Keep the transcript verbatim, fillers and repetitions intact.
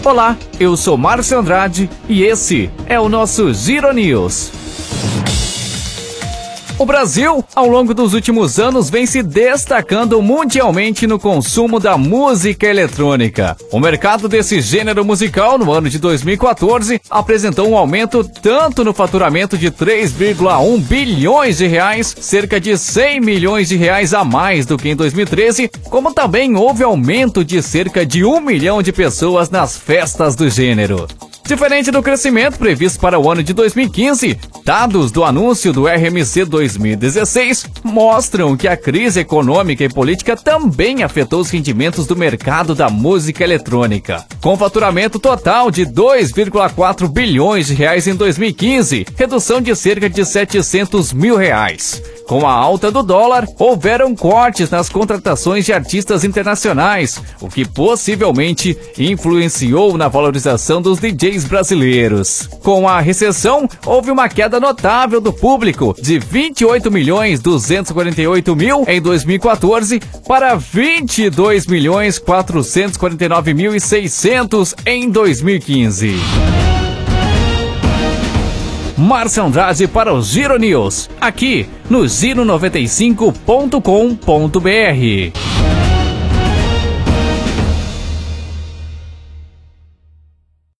Olá, eu sou Márcio Andrade e esse é o nosso Giro News. O Brasil, ao longo dos últimos anos, vem se destacando mundialmente no consumo da música eletrônica. O mercado desse gênero musical, no ano de dois mil e quatorze, apresentou um aumento tanto no faturamento de três vírgula um bilhões de reais, cerca de cem milhões de reais a mais do que em dois mil e treze, como também houve aumento de cerca de um milhão de pessoas nas festas do gênero. Diferente do crescimento previsto para o ano de dois mil e quinze, dados do anúncio do R M C dois mil e dezesseis mostram que a crise econômica e política também afetou os rendimentos do mercado da música eletrônica. Com faturamento total de dois vírgula quatro bilhões de reais em dois mil e quinze, redução de cerca de setecentos mil reais. Com a alta do dólar, houveram cortes nas contratações de artistas internacionais, o que possivelmente influenciou na valorização dos D Js brasileiros. Com a recessão, houve uma queda notável do público, de vinte e oito milhões duzentos e quarenta e oito mil em dois mil e quatorze para vinte e dois milhões quatrocentos e quarenta e nove mil e seiscentos em dois mil e quinze. Márcio Andrade para o Giro News, aqui no giro noventa e cinco ponto com ponto br.